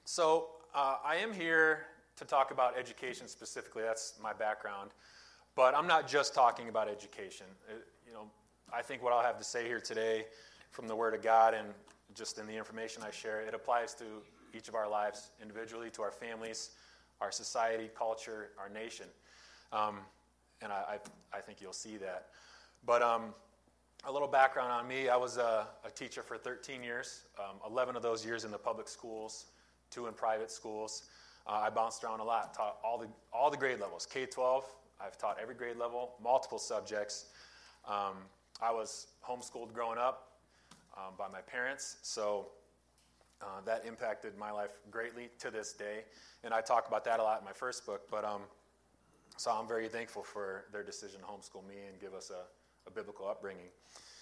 I am here to talk about education specifically. That's my background. But I'm not just talking about education. I think what I'll have to say here today from the Word of God and just in the information I share, it applies to each of our lives individually, to our families, our society, culture, our nation. And I think you'll see that. But a little background on me. I was a teacher for 13 years, 11 of those years in the public schools, 2 in private schools. I bounced around a lot, taught all the grade levels, K-12. I've taught every grade level, multiple subjects. I was homeschooled growing up by my parents, so that impacted my life greatly to this day. And I talk about that a lot in my first book, but so I'm very thankful for their decision to homeschool me and give us a biblical upbringing.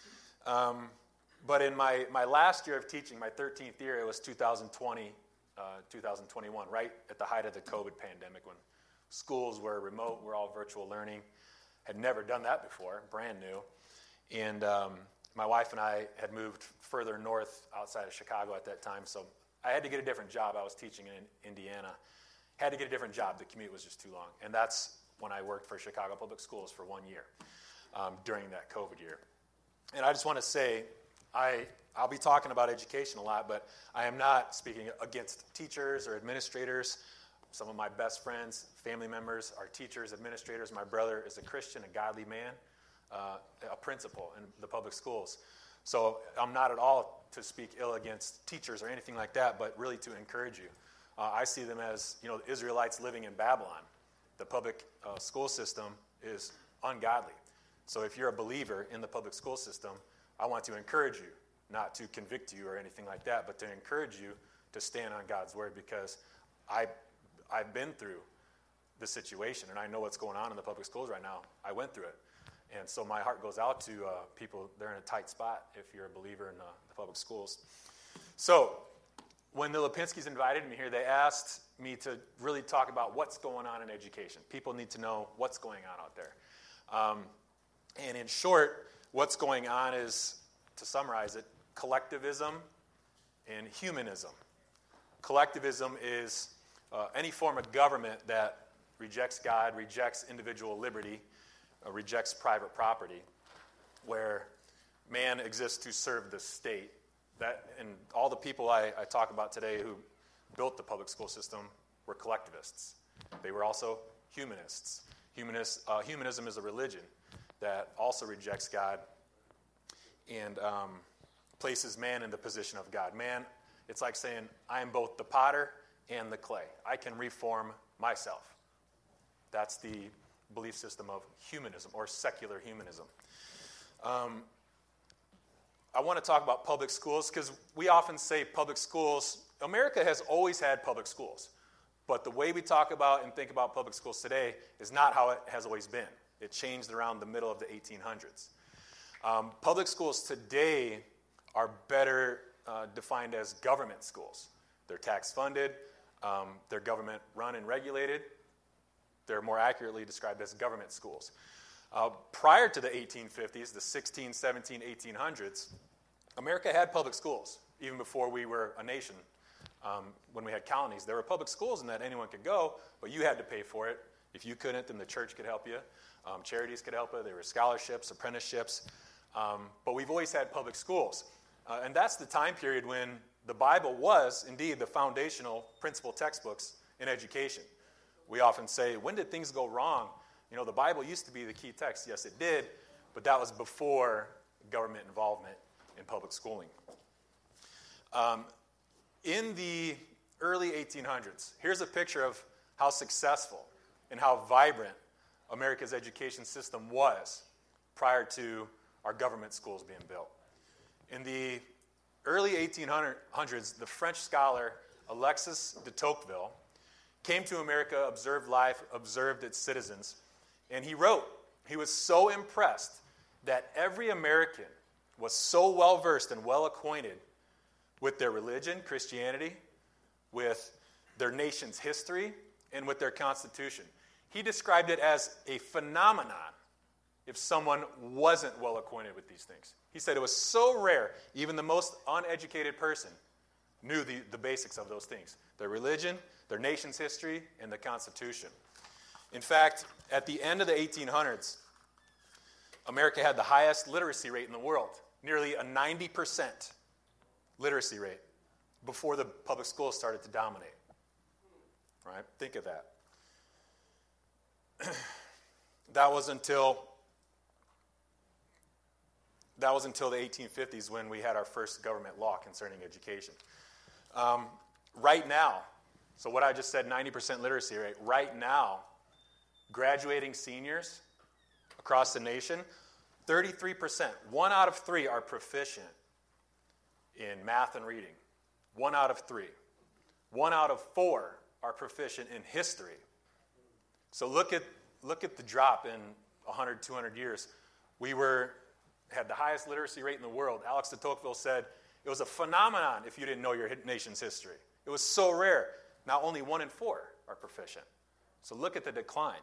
But in my last year of teaching, my 13th year, it was 2020, 2021, right at the height of the COVID pandemic when schools were remote, we're all virtual learning. Had never done that before, brand new. And my wife and I had moved further north outside of Chicago at that time, so I had to get a different job. I was teaching in Indiana. Had to get a different job. The commute was just too long. And that's when I worked for Chicago Public Schools for 1 year during that COVID year. And I just want to say, I'll be talking about education a lot, but I am not speaking against teachers or administrators. Some of my best friends, family members are teachers, administrators. My brother is a Christian, a godly man, a principal in the public schools. So I'm not at all to speak ill against teachers or anything like that, but really to encourage you. I see them as, the Israelites living in Babylon. The public school system is ungodly. So if you're a believer in the public school system, I want to encourage you, not to convict you or anything like that, but to encourage you to stand on God's word, because I've been through the situation, and I know what's going on in the public schools right now. I went through it. And so my heart goes out to people. They're in a tight spot if you're a believer in the public schools. So when the Lipinskys invited me here, they asked me to really talk about what's going on in education. People need to know what's going on out there. And in short, what's going on is, to summarize it, collectivism and humanism. Collectivism is any form of government that rejects God, rejects individual liberty, rejects private property, where man exists to serve the state. And all the people I talk about today who built the public school system were collectivists. They were also humanists. Humanism is a religion that also rejects God and places man in the position of God. Man, it's like saying, I am both the potter and the clay. I can reform myself. That's the belief system of humanism, or secular humanism. I want to talk about public schools because we often say public schools. America has always had public schools, but the way we talk about and think about public schools today is not how it has always been. It changed around the middle of the 1800s. Public schools today are better defined as government schools. They're tax-funded. They're government-run and regulated. They're more accurately described as government schools. Prior to the 1850s, the 16, 17, 1800s, America had public schools. Even before we were a nation, when we had colonies, there were public schools in that anyone could go, but you had to pay for it. If you couldn't, then the church could help you. Charities could help you. There were scholarships, apprenticeships. But we've always had public schools. And that's the time period when the Bible was, indeed, the foundational principal textbooks in education. We often say, when did things go wrong? The Bible used to be the key text. Yes, it did, but that was before government involvement in public schooling. In the early 1800s, here's a picture of how successful and how vibrant America's education system was prior to our government schools being built. In the early 1800s, the French scholar Alexis de Tocqueville came to America, observed life, observed its citizens, and he wrote, he was so impressed that every American was so well-versed and well-acquainted with their religion, Christianity, with their nation's history, and with their Constitution. He described it as a phenomenon if someone wasn't well-acquainted with these things. He said it was so rare, even the most uneducated person knew the basics of those things. Their religion, their nation's history, and the Constitution. In fact, at the end of the 1800s, America had the highest literacy rate in the world, nearly a 90% literacy rate, before the public schools started to dominate. Right? Think of that. That was until the 1850s when we had our first government law concerning education. Right now, so what I just said, 90% literacy rate, right now, graduating seniors across the nation, 33%, 1 out of 3 are proficient in math and reading. 1 out of 3. 1 out of 4 are proficient in history. So look at the drop in 100, 200 years. We had the highest literacy rate in the world. Alex de Tocqueville said it was a phenomenon if you didn't know your nation's history. It was so rare. Now only 1 in 4 are proficient. So look at the decline.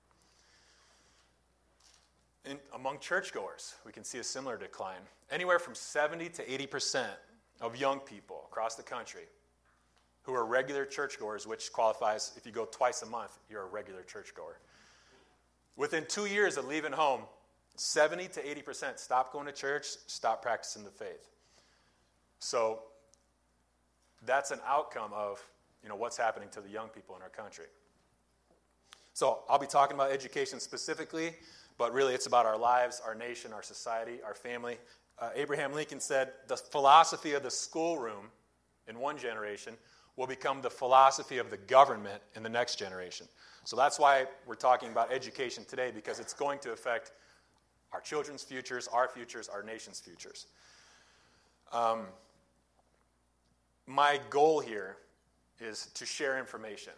Among churchgoers, we can see a similar decline. Anywhere from 70 to 80% of young people across the country who are regular churchgoers, which qualifies, if you go twice a month, you're a regular churchgoer. Within 2 years of leaving home, 70 to 80% stop going to church, stop practicing the faith. So that's an outcome of what's happening to the young people in our country. So I'll be talking about education specifically, but really it's about our lives, our nation, our society, our family. Abraham Lincoln said the philosophy of the schoolroom in one generation will become the philosophy of the government in the next generation. So that's why we're talking about education today, because it's going to affect our children's futures, our nation's futures. My goal here is to share information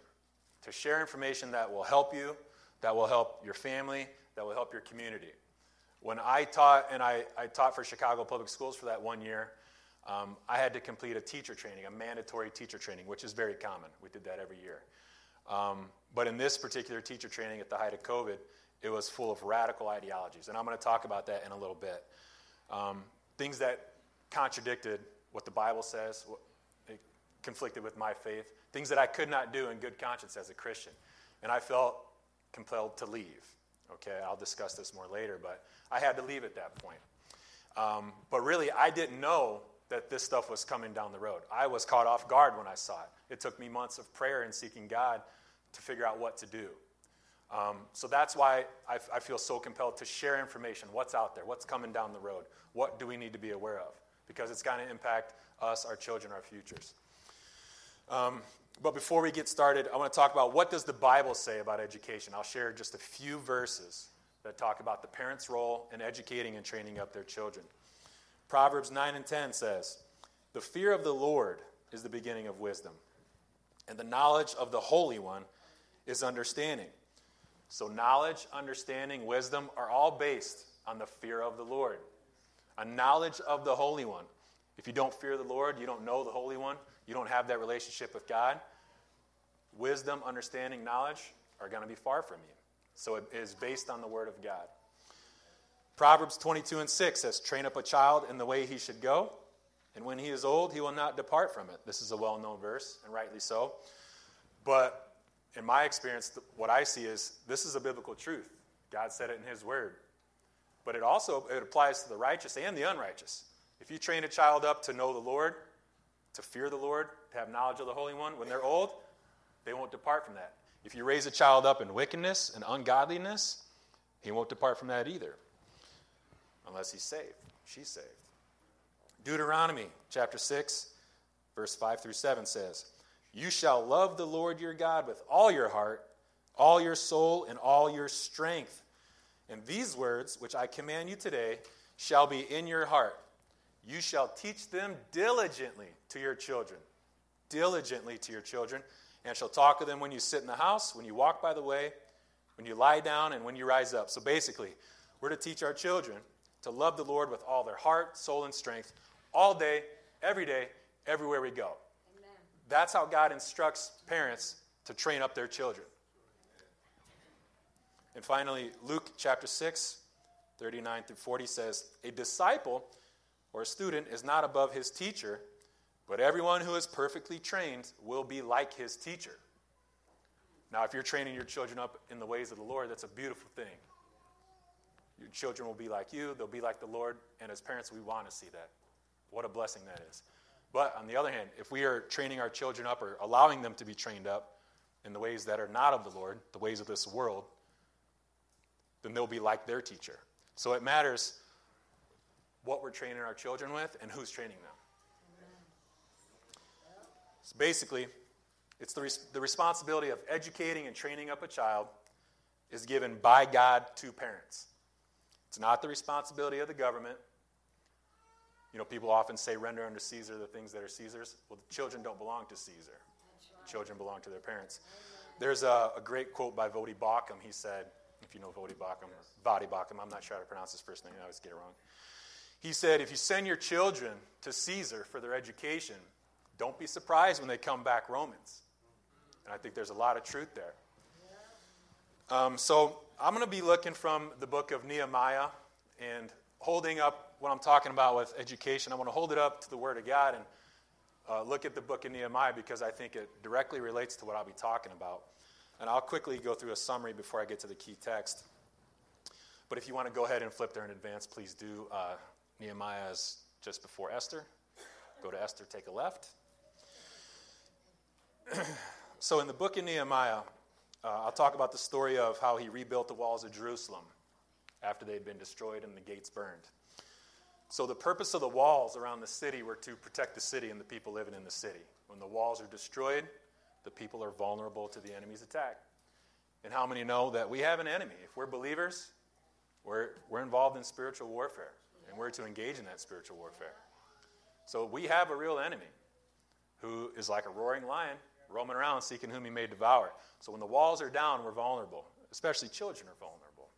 that will help you, that will help your family, that will help your community. When I taught, and I taught for Chicago Public Schools for that 1 year, I had to complete a teacher training, a mandatory teacher training, which is very common. We did that every year. But in this particular teacher training at the height of COVID, it was full of radical ideologies. And I'm going to talk about that in a little bit. Things that contradicted what the Bible says, it conflicted with my faith, things that I could not do in good conscience as a Christian. And I felt compelled to leave. Okay, I'll discuss this more later, but I had to leave at that point. But really, I didn't know that this stuff was coming down the road. I was caught off guard when I saw it. It took me months of prayer and seeking God to figure out what to do. So that's why I feel so compelled to share information, what's out there, what's coming down the road, what do we need to be aware of, because it's going to impact us, our children, our futures. But before we get started, I want to talk about what does the Bible say about education. I'll share just a few verses that talk about the parents' role in educating and training up their children. Proverbs 9 and 10 says, "The fear of the Lord is the beginning of wisdom, and the knowledge of the Holy One is understanding." So knowledge, understanding, wisdom are all based on the fear of the Lord, a knowledge of the Holy One. If you don't fear the Lord, you don't know the Holy One, you don't have that relationship with God, wisdom, understanding, knowledge are going to be far from you. So it is based on the Word of God. Proverbs 22 and 6 says, "Train up a child in the way he should go, and when he is old, he will not depart from it." This is a well-known verse, and rightly so. But in my experience, what I see is this is a biblical truth. God said it in His Word. But it applies to the righteous and the unrighteous. If you train a child up to know the Lord, to fear the Lord, to have knowledge of the Holy One, when they're old, they won't depart from that. If you raise a child up in wickedness and ungodliness, he won't depart from that either. Unless he's saved. She's saved. Deuteronomy chapter 6, verse 5 through 7 says, "You shall love the Lord your God with all your heart, all your soul, and all your strength. And these words, which I command you today, shall be in your heart. You shall teach them diligently to your children, and shall talk of them when you sit in the house, when you walk by the way, when you lie down, and when you rise up." So basically, we're to teach our children to love the Lord with all their heart, soul, and strength, all day, everywhere we go. Amen. That's how God instructs parents to train up their children. And finally, Luke chapter 6, 39 through 40 says, "A disciple or a student is not above his teacher, But everyone who is perfectly trained will be like his teacher. Now, if you're training your children up in the ways of the Lord, that's a beautiful thing. Your children will be like you. They'll be like the Lord. And as parents, we want to see that. What a blessing that is. But on the other hand, if we are training our children up or allowing them to be trained up in the ways that are not of the Lord, the ways of this world, then they'll be like their teacher. So it matters what we're training our children with and who's training them. So basically, it's the responsibility of educating and training up a child is given by God to parents. It's not the responsibility of the government. You know, people often say, render unto Caesar the things that are Caesar's. Well, the children don't belong to Caesar. Children belong to their parents. There's a great quote by Voddie Baucham. He said, if you know Voddie Baucham, I'm not sure how to pronounce his first name. I always get it wrong. He said, if you send your children to Caesar for their education, don't be surprised when they come back Romans. And I think there's a lot of truth there. So I'm going to be looking from the book of Nehemiah and holding up what I'm talking about with education. I want to hold it up to the Word of God and look at the book of Nehemiah because I think it directly relates to what I'll be talking about. And I'll quickly go through a summary before I get to the key text. But if you want to go ahead and flip there in advance, please do. Nehemiah is just before Esther. Go to Esther, take a left. So in the book of Nehemiah, I'll talk about the story of how he rebuilt the walls of Jerusalem after they'd been destroyed and the gates burned. So the purpose of the walls around the city were to protect the city and the people living in the city. When the walls are destroyed, the people are vulnerable to the enemy's attack. And how many know that we have an enemy? If we're believers, we're involved in spiritual warfare, and we're to engage in that spiritual warfare. So we have a real enemy who is like a roaring lion, roaming around seeking whom he may devour. So when the walls are down, we're vulnerable. Especially children are vulnerable.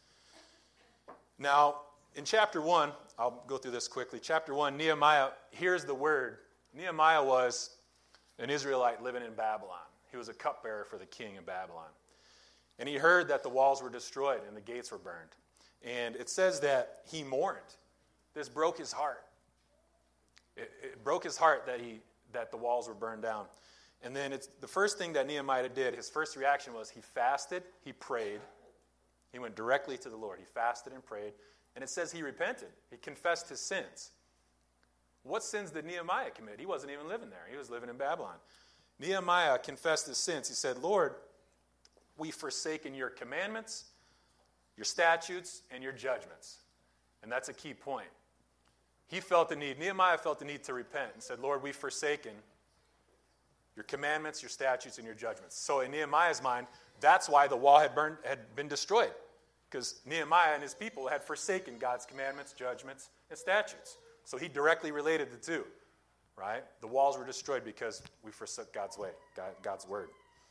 Now, in chapter 1, I'll go through this quickly. Chapter 1, Nehemiah, here's the word. Nehemiah was an Israelite living in Babylon. He was a cupbearer for the king of Babylon. And he heard that the walls were destroyed and the gates were burned. And it says that he mourned. This broke his heart. It broke his heart that the walls were burned down. And then it's the first thing that Nehemiah did, his first reaction was he fasted, he prayed. He went directly to the Lord. He fasted and prayed. And it says he repented. He confessed his sins. What sins did Nehemiah commit? He wasn't even living there. He was living in Babylon. Nehemiah confessed his sins. He said, Lord, we've forsaken your commandments, your statutes, and your judgments. And that's a key point. Nehemiah felt the need to repent and said, Lord, we've forsaken your commandments, your statutes, and your judgments. So in Nehemiah's mind, that's why the wall had been destroyed. Because Nehemiah and his people had forsaken God's commandments, judgments, and statutes. So he directly related the two, right? The walls were destroyed because we forsook God's way, God's word.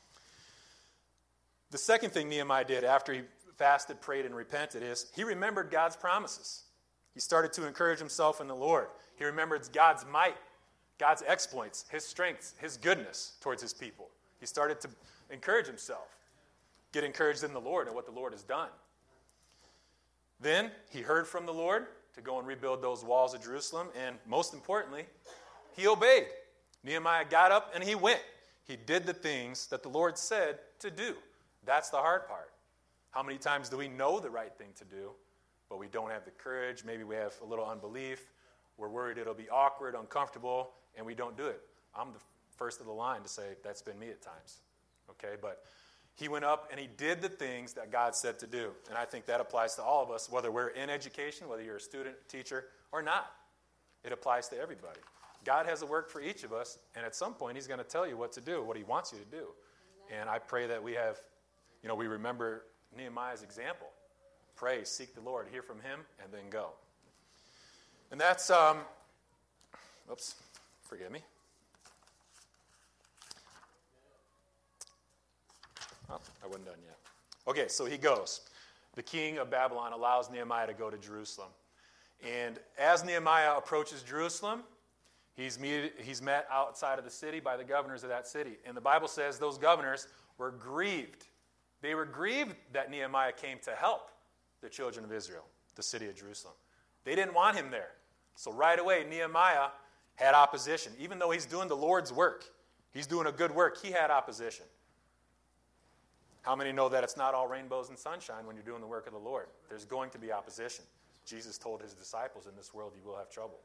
The second thing Nehemiah did after he fasted, prayed, and repented is he remembered God's promises. He started to encourage himself in the Lord. He remembered God's might, God's exploits, his strengths, his goodness towards his people. He started to encourage himself, get encouraged in the Lord and what the Lord has done. Then he heard from the Lord to go and rebuild those walls of Jerusalem, and most importantly, he obeyed. Nehemiah got up and he went. He did the things that the Lord said to do. That's the hard part. How many times do we know the right thing to do, but we don't have the courage? Maybe we have a little unbelief. We're worried it'll be awkward, uncomfortable, and we don't do it. I'm the first of the line to say that's been me at times. Okay, but he went up and he did the things that God said to do. And I think that applies to all of us, whether we're in education, whether you're a student, teacher, or not. It applies to everybody. God has a work for each of us, and at some point he's going to tell you what to do, what he wants you to do. And I pray that we remember Nehemiah's example. Pray, seek the Lord, hear from him, and then go. And that's, forgive me. Oh, I wasn't done yet. Okay, so he goes. The king of Babylon allows Nehemiah to go to Jerusalem. And as Nehemiah approaches Jerusalem, he's met outside of the city by the governors of that city. And the Bible says those governors were grieved. They were grieved that Nehemiah came to help the children of Israel, the city of Jerusalem. They didn't want him there. So right away, Nehemiah had opposition. Even though he's doing the Lord's work, he's doing a good work, he had opposition. How many know that it's not all rainbows and sunshine when you're doing the work of the Lord? There's going to be opposition. Jesus told his disciples, in this world you will have trouble.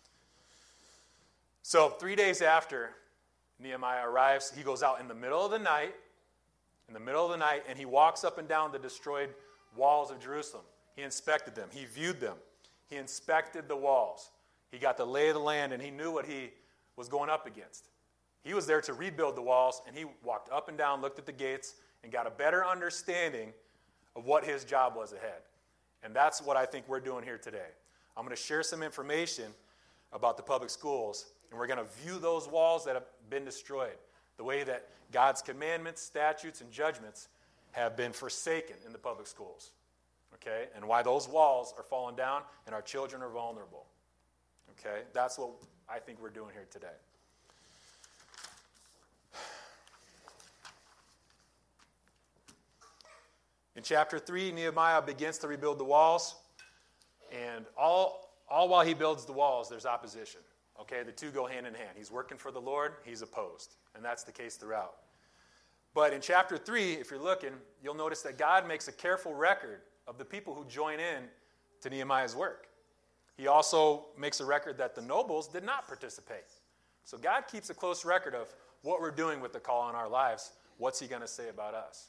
So 3 days after Nehemiah arrives, he goes out in the middle of the night, and he walks up and down the destroyed walls of Jerusalem. He inspected them. He viewed them. He inspected the walls. He got the lay of the land, and he knew what he was going up against. He was there to rebuild the walls, and he walked up and down, looked at the gates, and got a better understanding of what his job was ahead. And that's what I think we're doing here today. I'm going to share some information about the public schools, and we're going to view those walls that have been destroyed, the way that God's commandments, statutes, and judgments have been forsaken in the public schools, okay? And why those walls are falling down and our children are vulnerable, okay? That's what I think we're doing here today. In chapter 3, Nehemiah begins to rebuild the walls, and all while he builds the walls, there's opposition. Okay, the two go hand in hand. He's working for the Lord, he's opposed, and that's the case throughout. But in chapter 3, if you're looking, you'll notice that God makes a careful record of the people who join in to Nehemiah's work. He also makes a record that the nobles did not participate. So God keeps a close record of what we're doing with the call on our lives. What's he going to say about us?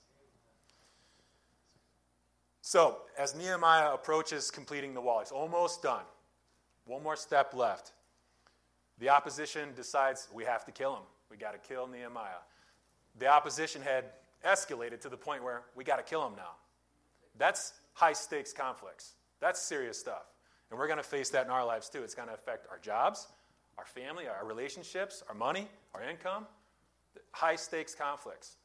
So, as Nehemiah approaches completing the wall, he's almost done. One more step left. The opposition decides we have to kill him. We got to kill Nehemiah. The opposition had escalated to the point where we got to kill him now. That's high-stakes conflicts. That's serious stuff. And we're going to face that in our lives too. It's going to affect our jobs, our family, our relationships, our money, our income. High-stakes conflicts.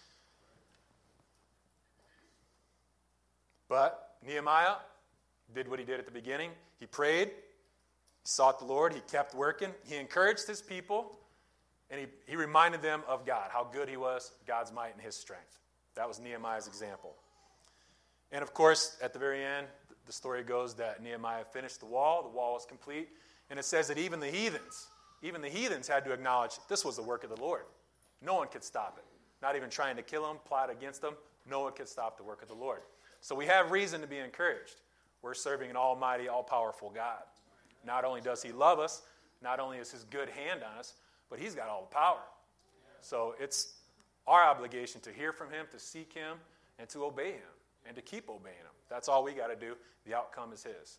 But Nehemiah did what he did at the beginning. He prayed, he sought the Lord, he kept working, he encouraged his people, and he reminded them of God, how good he was, God's might and his strength. That was Nehemiah's example. And of course, at the very end, the story goes that Nehemiah finished the wall was complete, and it says that even the heathens had to acknowledge this was the work of the Lord. No one could stop it. Not even trying to kill him, plot against him, no one could stop the work of the Lord. So we have reason to be encouraged. We're serving an almighty, all-powerful God. Not only does he love us, not only is his good hand on us, but he's got all the power. So it's our obligation to hear from him, to seek him, and to obey him, and to keep obeying him. That's all we got to do. The outcome is his.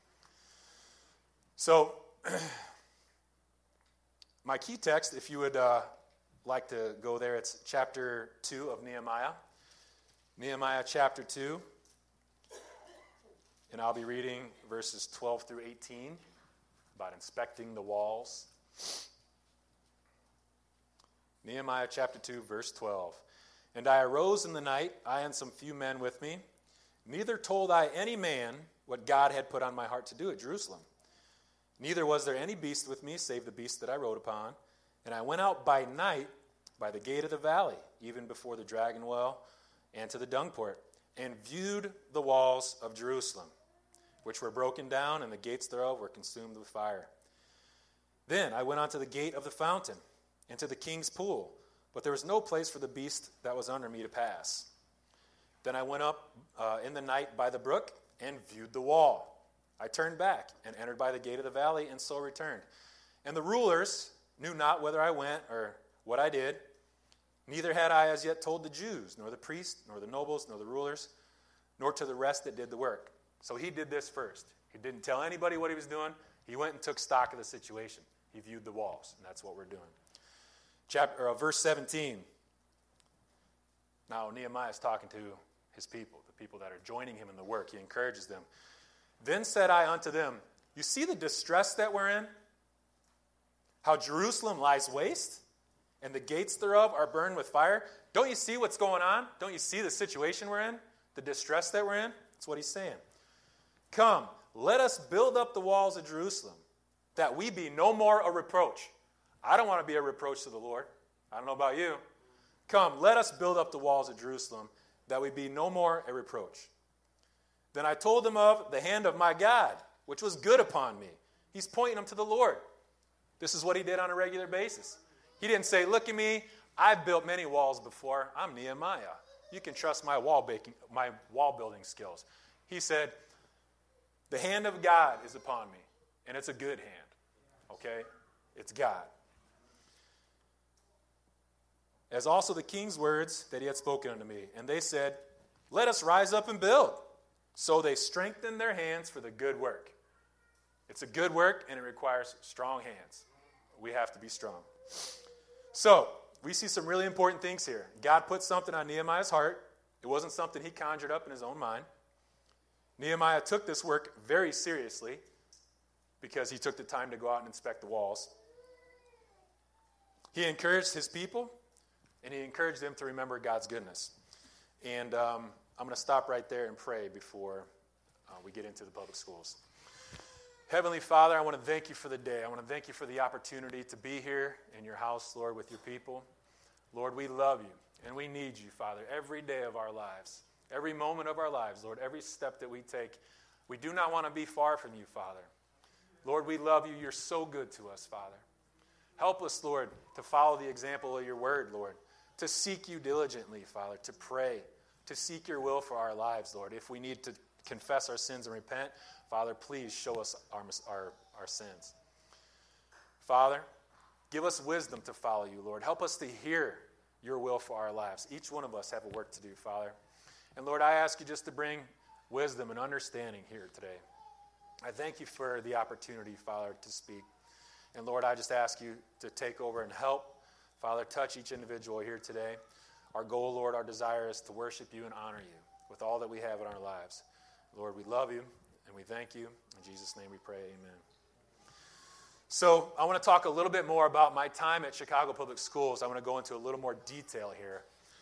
So my key text, if you would like to go there, it's chapter 2 of Nehemiah. Nehemiah chapter 2, and I'll be reading verses 12 through 18 about inspecting the walls. Nehemiah chapter 2, verse 12. And I arose in the night, I and some few men with me. Neither told I any man what God had put on my heart to do at Jerusalem. Neither was there any beast with me, save the beast that I rode upon. And I went out by night by the gate of the valley, even before the dragon well, and to the dung port, and viewed the walls of Jerusalem, which were broken down, and the gates thereof were consumed with fire. Then I went on to the gate of the fountain, and to the king's pool, but there was no place for the beast that was under me to pass. Then I went up in the night by the brook, and viewed the wall. I turned back, and entered by the gate of the valley, and so returned. And the rulers knew not whither I went, or what I did. Neither had I as yet told the Jews, nor the priests, nor the nobles, nor the rulers, nor to the rest that did the work. So he did this first. He didn't tell anybody what he was doing. He went and took stock of the situation. He viewed the walls, and that's what we're doing. Verse 17. Now Nehemiah is talking to his people, the people that are joining him in the work. He encourages them. Then said I unto them, you see the distress that we're in? How Jerusalem lies waste? And the gates thereof are burned with fire. Don't you see what's going on? Don't you see the situation we're in? The distress that we're in? That's what he's saying. Come, let us build up the walls of Jerusalem, that we be no more a reproach. I don't want to be a reproach to the Lord. I don't know about you. Come, let us build up the walls of Jerusalem, that we be no more a reproach. Then I told them of the hand of my God, which was good upon me. He's pointing them to the Lord. This is what he did on a regular basis. He didn't say, look at me, I've built many walls before. I'm Nehemiah. You can trust my wall building skills. He said, the hand of God is upon me, and it's a good hand. Okay? It's God. As also the king's words that he had spoken unto me. And they said, let us rise up and build. So they strengthened their hands for the good work. It's a good work, and it requires strong hands. We have to be strong. So, we see some really important things here. God put something on Nehemiah's heart. It wasn't something he conjured up in his own mind. Nehemiah took this work very seriously because he took the time to go out and inspect the walls. He encouraged his people, and he encouraged them to remember God's goodness. And I'm going to stop right there and pray before we get into the public schools. Heavenly Father, I want to thank you for the day. I want to thank you for the opportunity to be here in your house, Lord, with your people. Lord, we love you, and we need you, Father, every day of our lives, every moment of our lives, Lord, every step that we take. We do not want to be far from you, Father. Lord, we love you. You're so good to us, Father. Help us, Lord, to follow the example of your word, Lord, to seek you diligently, Father, to pray, to seek your will for our lives, Lord. If we need to confess our sins and repent, Father, please show us our sins. Father, give us wisdom to follow you, Lord. Help us to hear your will for our lives. Each one of us have a work to do, Father. And Lord, I ask you just to bring wisdom and understanding here today. I thank you for the opportunity, Father, to speak. And Lord, I just ask you to take over and help, Father, touch each individual here today. Our goal, Lord, our desire is to worship you and honor you with all that we have in our lives. Lord, we love you. And we thank you. In Jesus' name we pray, amen. So I want to talk a little bit more about my time at Chicago Public Schools. I want to go into a little more detail here.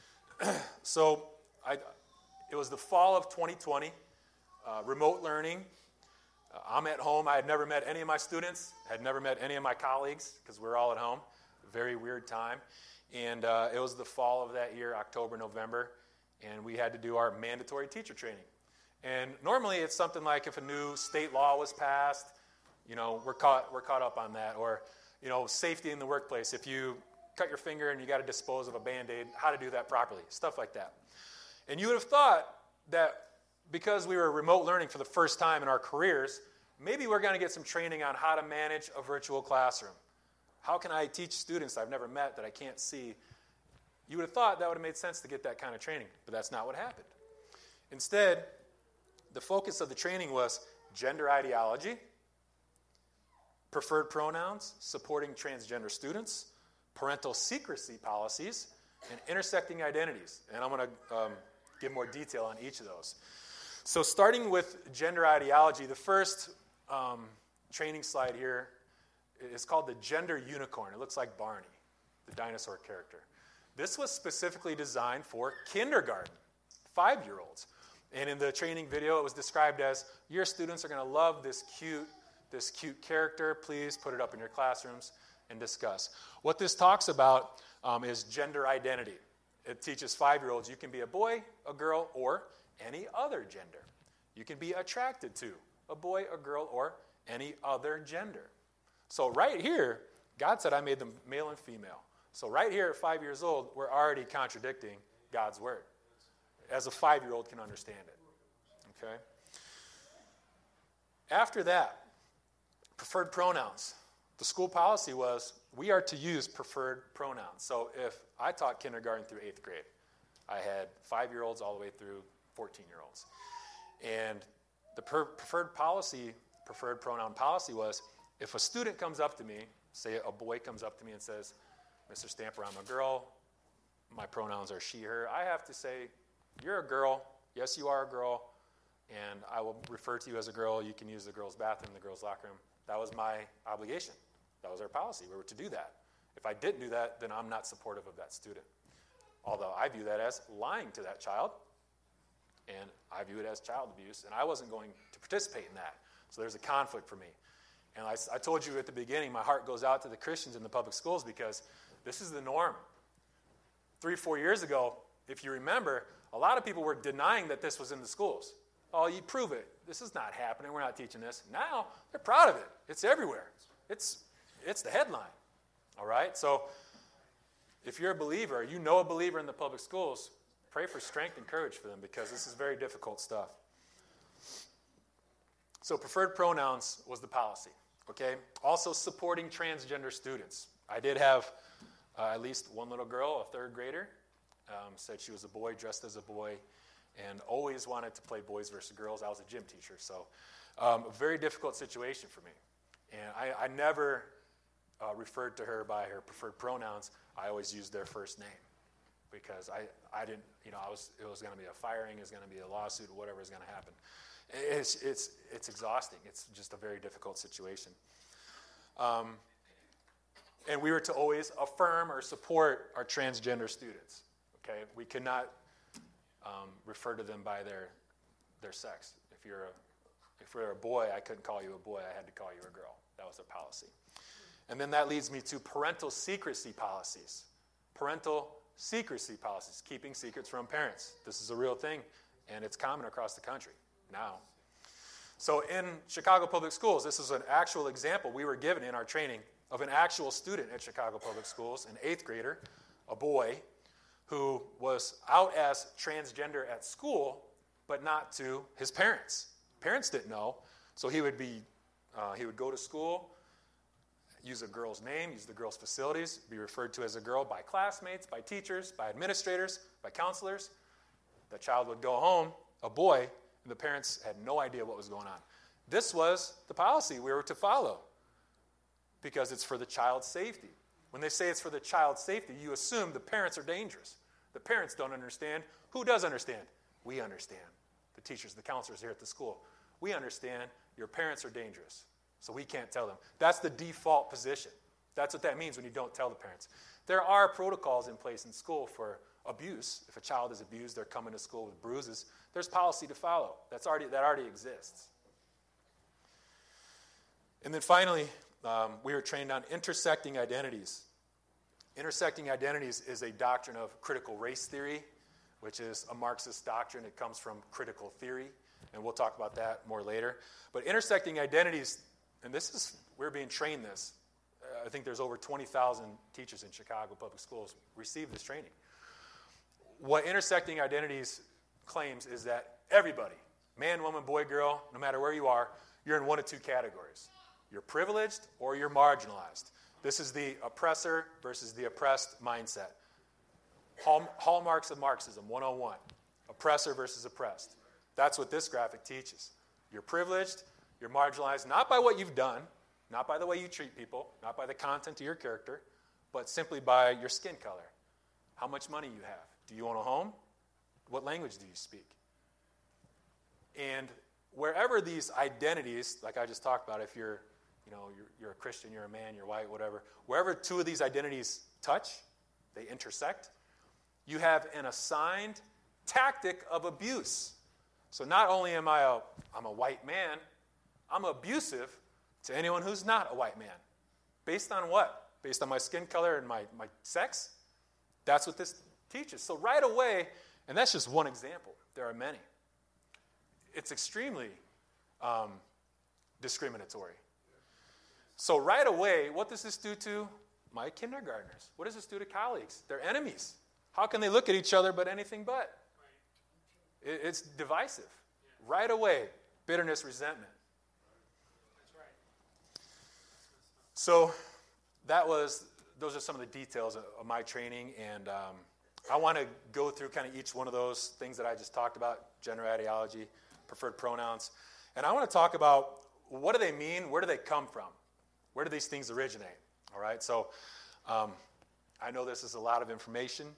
It was the fall of 2020, remote learning. I'm at home. I had never met any of my students, had never met any of my colleagues because we're all at home. Very weird time. And it was the fall of that year, October, November, and we had to do our mandatory teacher training. And normally it's something like if a new state law was passed, we're caught up on that. Or, safety in the workplace. If you cut your finger and you got to dispose of a Band-Aid, how to do that properly, stuff like that. And you would have thought that because we were remote learning for the first time in our careers, maybe we're going to get some training on how to manage a virtual classroom. How can I teach students I've never met that I can't see? You would have thought that would have made sense to get that kind of training, but that's not what happened. Instead, the focus of the training was gender ideology, preferred pronouns, supporting transgender students, parental secrecy policies, and intersecting identities. And I'm going to give more detail on each of those. So starting with gender ideology, the first training slide here is called the Gender Unicorn. It looks like Barney, the dinosaur character. This was specifically designed for kindergarten, 5-year-olds. And in the training video, it was described as, your students are going to love this cute character. Please put it up in your classrooms and discuss. What this talks about is gender identity. It teaches 5-year-olds you can be a boy, a girl, or any other gender. You can be attracted to a boy, a girl, or any other gender. So right here, God said I made them male and female. So right here at 5 years old, we're already contradicting God's word. As a 5-year-old can understand it. Okay? After that, preferred pronouns. The school policy was we are to use preferred pronouns. So if I taught kindergarten through 8th grade, I had 5-year-olds all the way through 14-year-olds. And the preferred pronoun policy was if a student comes up to me, say a boy comes up to me and says, Mr. Stamper, I'm a girl, my pronouns are she, her, I have to say, you're a girl, yes, you are a girl, and I will refer to you as a girl. You can use the girls' bathroom, the girls' locker room. That was my obligation. That was our policy. We were to do that. If I didn't do that, then I'm not supportive of that student. Although I view that as lying to that child, and I view it as child abuse, and I wasn't going to participate in that. So there's a conflict for me. And I told you at the beginning, my heart goes out to the Christians in the public schools because this is the norm. 3-4 years ago, if you remember, a lot of people were denying that this was in the schools. Oh, you prove it. This is not happening. We're not teaching this. Now, they're proud of it. It's everywhere. It's it's the headline, all right? So if you're a believer, you know a believer in the public schools, pray for strength and courage for them because this is very difficult stuff. So preferred pronouns was the policy, okay? Also supporting transgender students. I did have at least one little girl, a third grader, said she was a boy, dressed as a boy, and always wanted to play boys versus girls. I was a gym teacher, so a very difficult situation for me. And I never referred to her by her preferred pronouns. I always used their first name because I didn't, it was going to be a firing, it was going to be a lawsuit, or whatever is going to happen. It's exhausting. It's just a very difficult situation. And we were to always affirm or support our transgender students. Okay, we could not refer to them by their sex. If you're a boy, I couldn't call you a boy. I had to call you a girl. That was a policy. And then that leads me to parental secrecy policies. Parental secrecy policies, keeping secrets from parents. This is a real thing, and it's common across the country now. So in Chicago Public Schools, this is an actual example we were given in our training of an actual student at Chicago Public Schools, an 8th grader, a boy, who was out as transgender at school, but not to his parents. Parents didn't know, so he would go to school, use a girl's name, use the girl's facilities, be referred to as a girl by classmates, by teachers, by administrators, by counselors. The child would go home, a boy, and the parents had no idea what was going on. This was the policy we were to follow because it's for the child's safety. When they say it's for the child's safety, you assume the parents are dangerous. The parents don't understand. Who does understand? We understand. The teachers, the counselors here at the school. We understand your parents are dangerous, so we can't tell them. That's the default position. That's what that means when you don't tell the parents. There are protocols in place in school for abuse. If a child is abused, they're coming to school with bruises. There's policy to follow. That already exists. And then finally, we were trained on intersecting identities. Intersecting identities is a doctrine of critical race theory, which is a Marxist doctrine. It comes from critical theory, and we'll talk about that more later. But intersecting identities, and we're being trained this. I think there's over 20,000 teachers in Chicago Public Schools receive this training. What intersecting identities claims is that everybody, man, woman, boy, girl, no matter where you are, you're in one of two categories. You're privileged or you're marginalized. This is the oppressor versus the oppressed mindset. Hallmarks of Marxism 101. Oppressor versus oppressed. That's what this graphic teaches. You're privileged, you're marginalized, not by what you've done, not by the way you treat people, not by the content of your character, but simply by your skin color. How much money you have. Do you own a home? What language do you speak? And wherever these identities, like I just talked about, if you're a Christian, you're a man, you're white, whatever, wherever two of these identities touch, they intersect, you have an assigned tactic of abuse. So not only am I'm a white man, I'm abusive to anyone who's not a white man. Based on what? Based on my skin color and my sex? That's what this teaches. So right away, and that's just one example. There are many. It's extremely discriminatory. So right away, what does this do to my kindergartners? What does this do to colleagues? They're enemies. How can they look at each other but anything but? It's divisive. Right away, bitterness, resentment. That's right. So those are some of the details of my training, and I want to go through kind of each one of those things that I just talked about, gender ideology, preferred pronouns, and I want to talk about what do they mean, where do they come from, where do these things originate, all right? So I know this is a lot of information,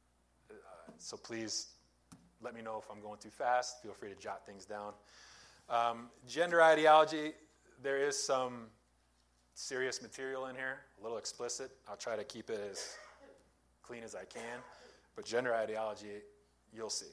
so please let me know if I'm going too fast. Feel free to jot things down. Gender ideology, there is some serious material in here, a little explicit. I'll try to keep it as clean as I can. But gender ideology, you'll see.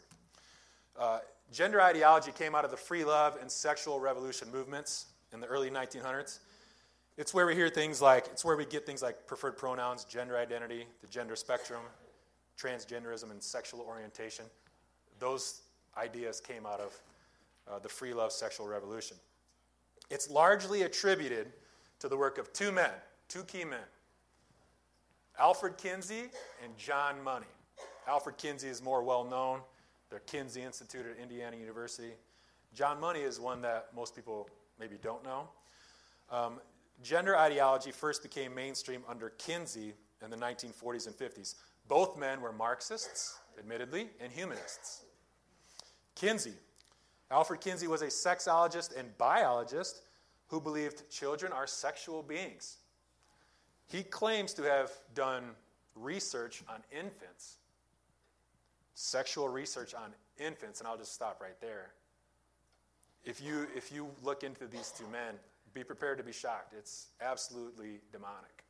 Gender ideology came out of the free love and sexual revolution movements in the early 1900s. It's where we get things like preferred pronouns, gender identity, the gender spectrum, transgenderism, and sexual orientation. Those ideas came out of the free love sexual revolution. It's largely attributed to the work of two men, two key men, Alfred Kinsey and John Money. Alfred Kinsey is more well-known. The Kinsey Institute at Indiana University. John Money is one that most people maybe don't know. Gender ideology first became mainstream under Kinsey in the 1940s and 50s. Both men were Marxists, admittedly, and humanists. Kinsey. Alfred Kinsey was a sexologist and biologist who believed children are sexual beings. He claims to have done research on infants, sexual research on infants, and I'll just stop right there. If you look into these two men, be prepared to be shocked. It's absolutely demonic.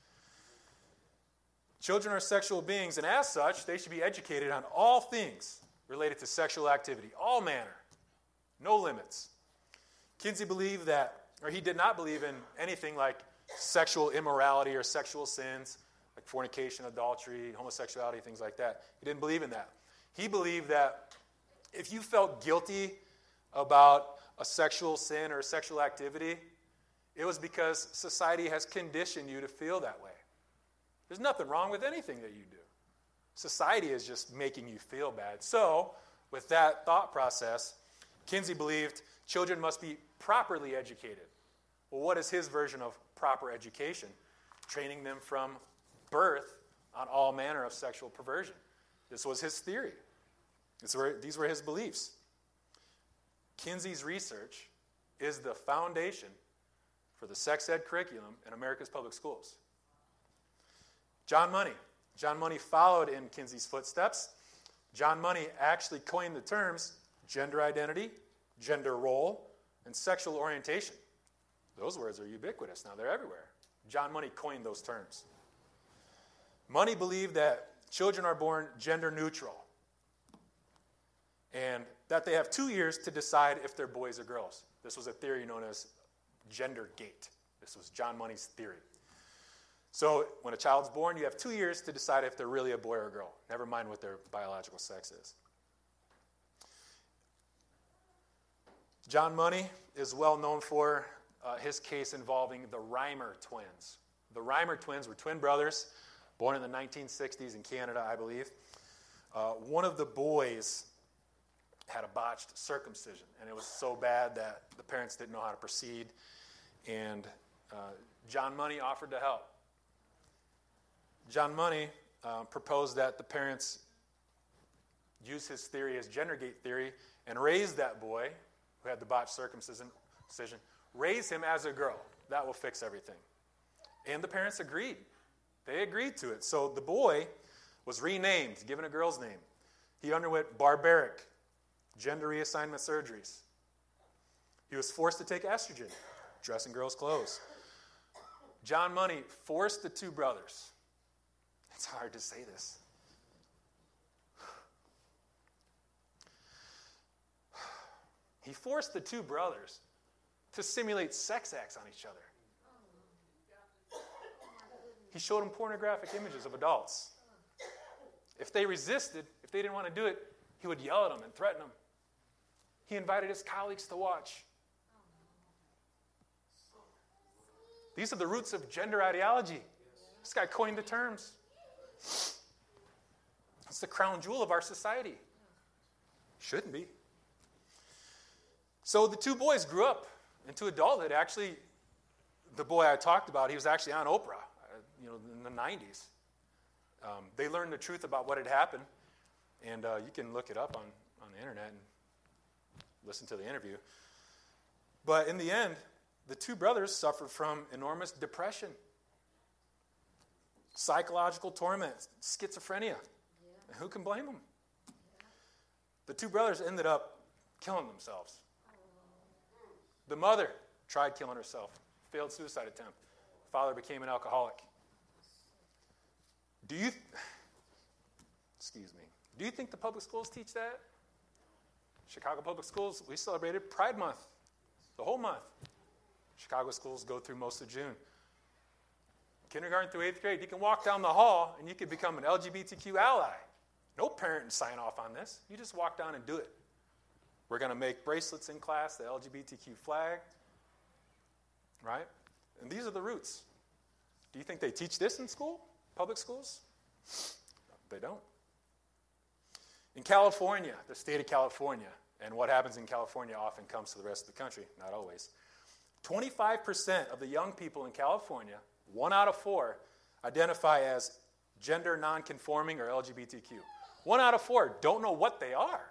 Children are sexual beings, and as such, they should be educated on all things related to sexual activity, all manner, no limits. Kinsey believed that, or he did not believe in anything like sexual immorality or sexual sins, like fornication, adultery, homosexuality, things like that. He didn't believe in that. He believed that if you felt guilty about a sexual sin or a sexual activity, it was because society has conditioned you to feel that way. There's nothing wrong with anything that you do. Society is just making you feel bad. So, with that thought process, Kinsey believed children must be properly educated. Well, what is his version of proper education? Training them from birth on all manner of sexual perversion. This was his theory. These were his beliefs. Kinsey's research is the foundation for the sex ed curriculum in America's public schools. John Money. John Money followed in Kinsey's footsteps. John Money actually coined the terms gender identity, gender role, and sexual orientation. Those words are ubiquitous now. They're everywhere. John Money coined those terms. Money believed that children are born gender neutral and that they have 2 years to decide if they're boys or girls. This was a theory known as gender gate. This was John Money's theory. So when a child's born, you have 2 years to decide if they're really a boy or a girl. Never mind what their biological sex is. John Money is well known for his case involving the Reimer twins. The Reimer twins were twin brothers, born in the 1960s in Canada, I believe. One of the boys had a botched circumcision, and it was so bad that the parents didn't know how to proceed, and John Money offered to help. John Money proposed that the parents use his theory, his gender gate theory, and raise that boy who had the botched circumcision, raise him as a girl. That will fix everything. And the parents agreed. They agreed to it. So the boy was renamed, given a girl's name. He underwent barbaric gender reassignment surgeries. He was forced to take estrogen, dress in girls' clothes. John Money forced the two brothers. It's hard to say this. He forced the two brothers to simulate sex acts on each other. He showed them pornographic images of adults. If they resisted, if they didn't want to do it, he would yell at them and threaten them. He invited his colleagues to watch. These are the roots of gender ideology. This guy coined the terms. It's the crown jewel of our society. Shouldn't be. So the two boys grew up into adulthood. Actually, the boy I talked about, he was actually on Oprah, in the 90s. They learned the truth about what had happened, and you can look it up on the internet and listen to the interview. But in the end, the two brothers suffered from enormous depression, psychological torment, schizophrenia. Yeah. And who can blame them? Yeah. The two brothers ended up killing themselves. The mother tried killing herself, failed suicide attempt. Father became an alcoholic. Do you think the public schools teach that? Chicago Public Schools, we celebrated Pride Month, the whole month. Chicago schools go through most of June. Kindergarten through 8th grade, you can walk down the hall and you can become an LGBTQ ally. No parent can sign off on this. You just walk down and do it. We're going to make bracelets in class, the LGBTQ flag, right? And these are the roots. Do you think they teach this in school, public schools? They don't. In California, the state of California, and what happens in California often comes to the rest of the country, not always. 25% of the young people in California, 1 out of 4, identify as gender nonconforming or LGBTQ. 1 out of 4 don't know what they are.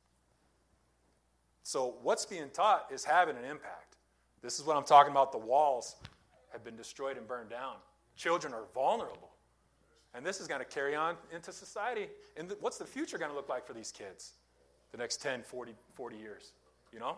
So what's being taught is having an impact. This is what I'm talking about. The walls have been destroyed and burned down. Children are vulnerable. And this is going to carry on into society. And what's the future going to look like for these kids? The next 10, 40 years, you know?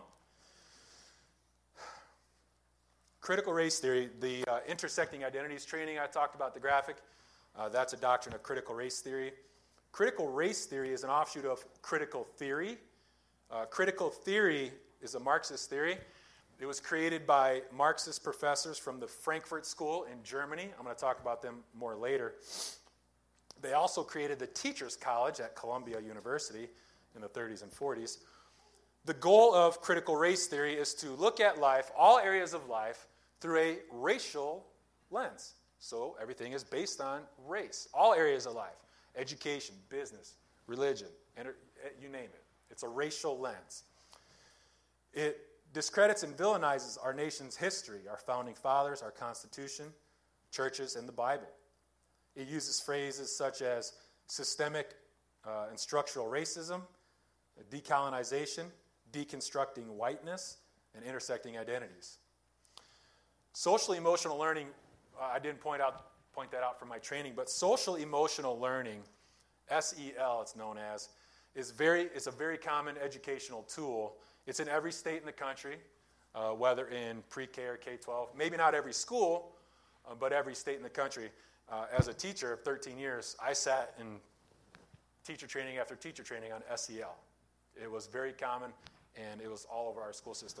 Critical race theory, the intersecting identities training I talked about, the graphic, that's a doctrine of critical race theory. Critical race theory is an offshoot of critical theory. Critical theory is a Marxist theory. It was created by Marxist professors from the Frankfurt School in Germany. I'm going to talk about them more later. They also created the Teachers College at Columbia University in the 30s and 40s. The goal of critical race theory is to look at life, all areas of life, through a racial lens. So everything is based on race, all areas of life, education, business, religion, you name it. It's a racial lens. It discredits and villainizes our nation's history, our founding fathers, our Constitution, churches, and the Bible. It uses phrases such as systemic and structural racism, decolonization, deconstructing whiteness, and intersecting identities. Social emotional learning, I didn't point that out from my training, but social emotional learning, SEL it's known as, is a very common educational tool. It's in every state in the country, whether in pre-K or K-12. Maybe not every school, but every state in the country. As a teacher of 13 years, I sat in teacher training after teacher training on SEL. It was very common, and it was all over our school system.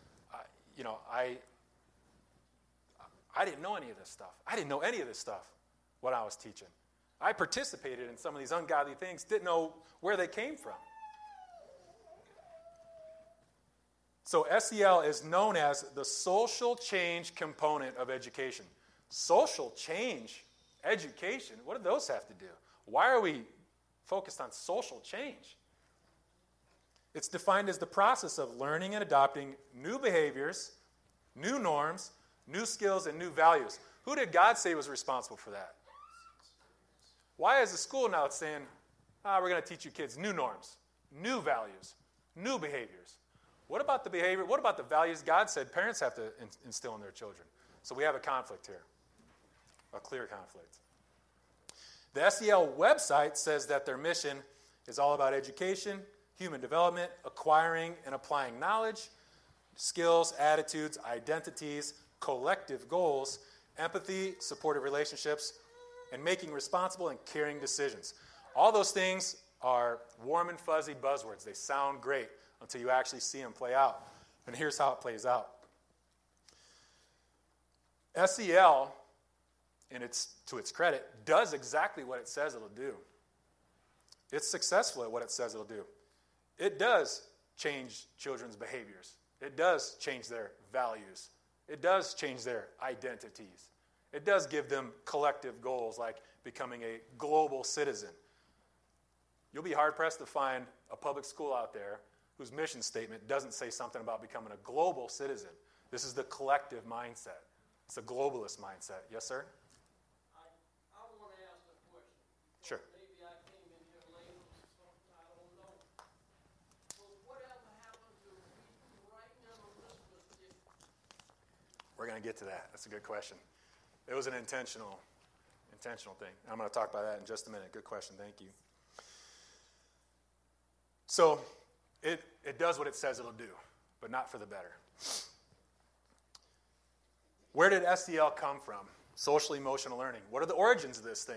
I didn't know any of this stuff. I didn't know any of this stuff when I was teaching. I participated in some of these ungodly things, didn't know where they came from. So SEL is known as the social change component of education. Social change, education, what do those have to do? Why are we focused on social change? It's defined as the process of learning and adopting new behaviors, new norms, new skills, and new values. Who did God say was responsible for that? Why is the school now saying, we're going to teach you kids new norms, new values, new behaviors? What about the behavior? What about the values God said parents have to instill in their children? So we have a conflict here, a clear conflict. The SEL website says that their mission is all about education, human development, acquiring and applying knowledge, skills, attitudes, identities, collective goals, empathy, supportive relationships, and making responsible and caring decisions. All those things are warm and fuzzy buzzwords. They sound great until you actually see them play out. And here's how it plays out. SEL, to its credit, does exactly what it says it'll do. It's successful at what it says it'll do. It does change children's behaviors. It does change their values. It does change their identities. It does give them collective goals like becoming a global citizen. You'll be hard-pressed to find a public school out there whose mission statement doesn't say something about becoming a global citizen. This is the collective mindset. It's a globalist mindset. Yes, sir? I want to ask a question. Sure. Maybe I came in here late or something, I don't know. But whatever happened to writing them a Christmas gift? We're going to get to that. That's a good question. It was an intentional thing. I'm going to talk about that in just a minute. Good question. Thank you. So it does what it says it'll do, but not for the better. Where did SEL come from? Social emotional learning. What are the origins of this thing?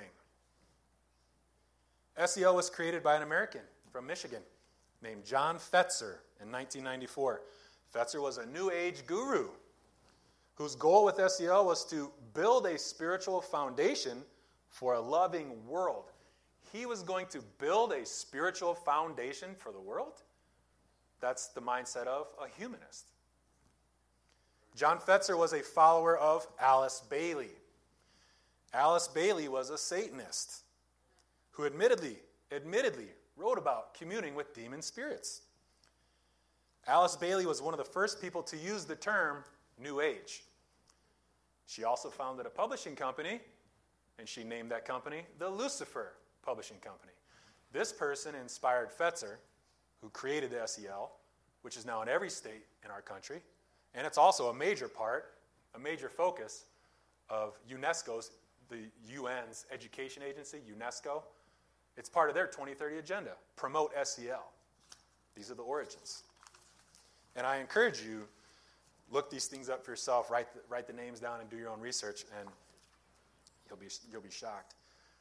SEL was created by an American from Michigan named John Fetzer in 1994. Fetzer was a New Age guru whose goal with SEL was to build a spiritual foundation for a loving world. He was going to build a spiritual foundation for the world? That's the mindset of a humanist. John Fetzer was a follower of Alice Bailey. Alice Bailey was a Satanist who admittedly wrote about communing with demon spirits. Alice Bailey was one of the first people to use the term New Age. She also founded a publishing company, and she named that company the Lucifer Publishing Company. This person inspired Fetzer, who created the SEL, which is now in every state in our country, and it's also a major focus of UNESCO's, the UN's education agency, UNESCO. It's part of their 2030 agenda, promote SEL. These are the origins. And I encourage you, look these things up for yourself, write the names down and do your own research, and you'll be shocked.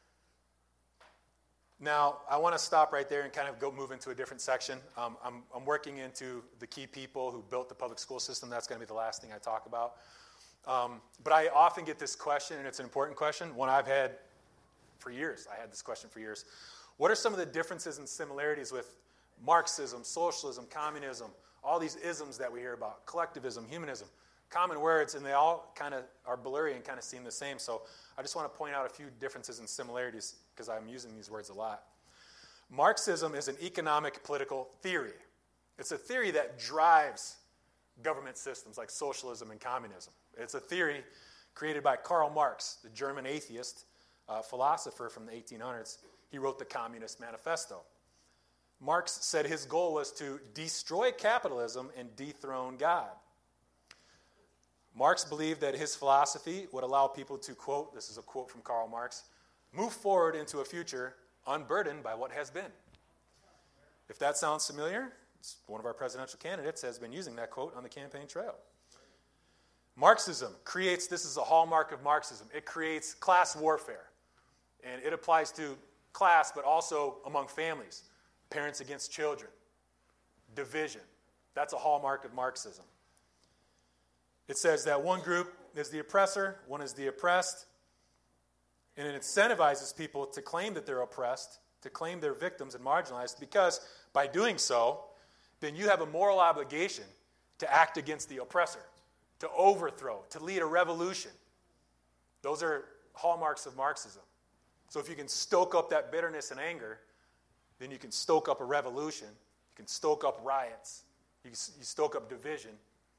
Now, I want to stop right there and kind of move into a different section. I'm working into the key people who built the public school system. That's going to be the last thing I talk about. But I often get this question, and it's an important question, one I've had for years. I had this question for years. What are some of the differences and similarities with Marxism, socialism, communism, all these isms that we hear about, collectivism, humanism, common words, and they all kind of are blurry and kind of seem the same. So I just want to point out a few differences and similarities because I'm using these words a lot. Marxism is an economic political theory. It's a theory that drives government systems like socialism and communism. It's a theory created by Karl Marx, the German atheist philosopher from the 1800s. He wrote the Communist Manifesto. Marx said his goal was to destroy capitalism and dethrone God. Marx believed that his philosophy would allow people to, quote, this is a quote from Karl Marx, move forward into a future unburdened by what has been. If that sounds familiar, one of our presidential candidates has been using that quote on the campaign trail. Marxism creates, this is a hallmark of Marxism, it creates class warfare. And it applies to class, but also among families. Parents against children. Division. That's a hallmark of Marxism. It says that one group is the oppressor, one is the oppressed, and it incentivizes people to claim that they're oppressed, to claim they're victims and marginalized, because by doing so, then you have a moral obligation to act against the oppressor, to overthrow, to lead a revolution. Those are hallmarks of Marxism. So if you can stoke up that bitterness and anger, then you can stoke up a revolution, you can stoke up riots, you stoke up division.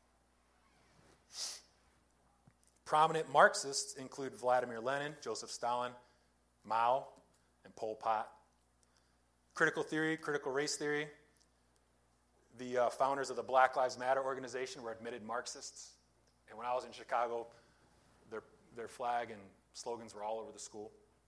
Prominent Marxists include Vladimir Lenin, Joseph Stalin, Mao, and Pol Pot. Critical theory, critical race theory. The founders of the Black Lives Matter organization were admitted Marxists. And when I was in Chicago, their flag and slogans were all over the school.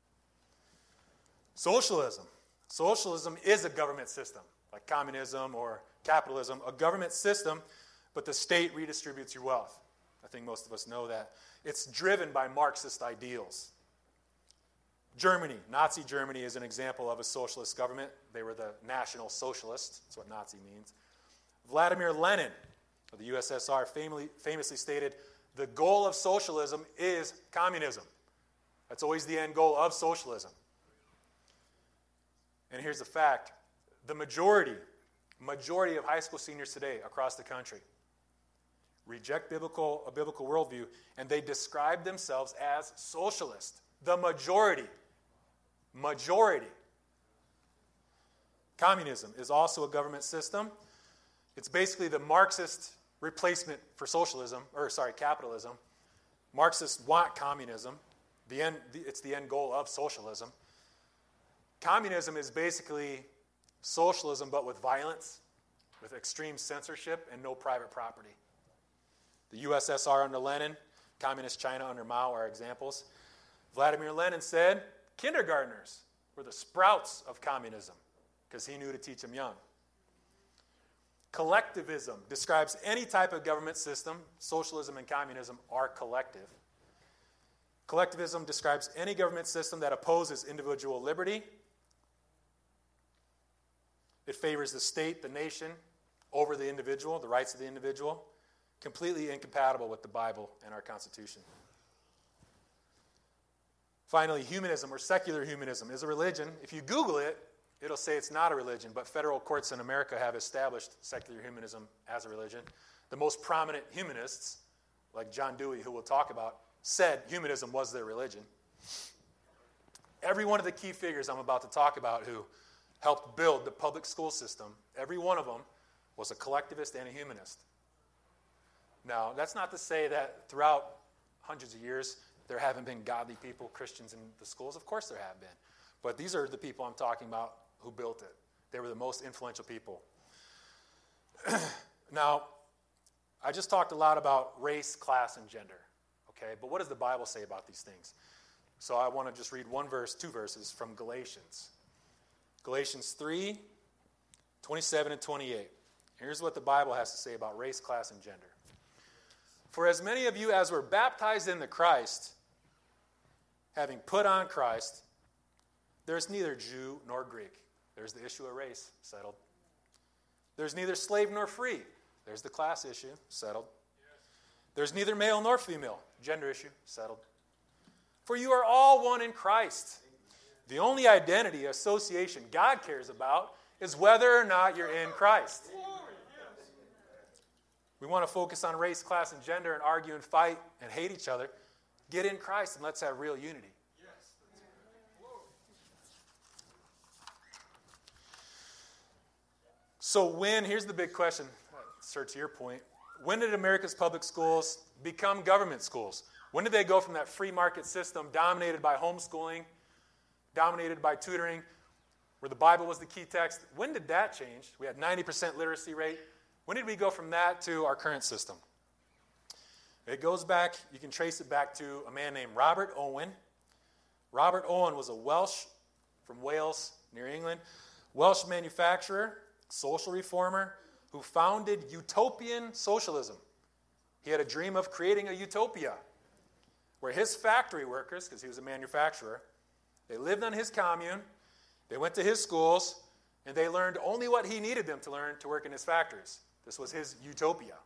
Socialism. Socialism is a government system, like communism or capitalism, a government system, but the state redistributes your wealth. I think most of us know that. It's driven by Marxist ideals. Germany, Nazi Germany, is an example of a socialist government. They were the National Socialists. That's what Nazi means. Vladimir Lenin of the USSR famously stated, the goal of socialism is communism. That's always the end goal of socialism. And here's the fact. The majority of high school seniors today across the country reject a biblical worldview, and they describe themselves as socialist. The majority. Communism is also a government system. It's basically the Marxist replacement for capitalism. Marxists want communism. It's the end goal of socialism. Communism is basically socialism, but with violence, with extreme censorship, and no private property. The USSR under Lenin, Communist China under Mao are examples. Vladimir Lenin said kindergartners were the sprouts of communism because he knew to teach them young. Collectivism describes any type of government system. Socialism and communism are collective. Collectivism describes any government system that opposes individual liberty. It favors the state, the nation, over the individual, the rights of the individual. Completely incompatible with the Bible and our Constitution. Finally, humanism or secular humanism is a religion. If you Google it, it'll say it's not a religion, but federal courts in America have established secular humanism as a religion. The most prominent humanists, like John Dewey, who we'll talk about, said humanism was their religion. Every one of the key figures I'm about to talk about who helped build the public school system, every one of them was a collectivist and a humanist. Now, that's not to say that throughout hundreds of years there haven't been godly people, Christians in the schools. Of course there have been. But these are the people I'm talking about who built it. They were the most influential people. Now, I just talked a lot about race, class, and gender. Okay, but what does the Bible say about these things? So I want to just read two verses from Galatians. Galatians 3, 27 and 28. Here's what the Bible has to say about race, class, and gender. For as many of you as were baptized into Christ, having put on Christ, there's neither Jew nor Greek. There's the issue of race, settled. There's neither slave nor free. There's the class issue, settled. There's neither male nor female, gender issue, settled. For you are all one in Christ. The only identity, association God cares about is whether or not you're in Christ. We want to focus on race, class, and gender and argue and fight and hate each other. Get in Christ and let's have real unity. So here's the big question, sir, to your point. When did America's public schools become government schools? When did they go from that free market system dominated by homeschooling, dominated by tutoring, where the Bible was the key text? When did that change? We had 90% literacy rate. When did we go from that to our current system? It goes back, you can trace it back to a man named Robert Owen. Robert Owen was a Welsh from Wales, near England, Welsh manufacturer, social reformer, who founded utopian socialism. He had a dream of creating a utopia where his factory workers, because he was a manufacturer, they lived on his commune, they went to his schools, and they learned only what he needed them to learn to work in his factories. This was his utopia.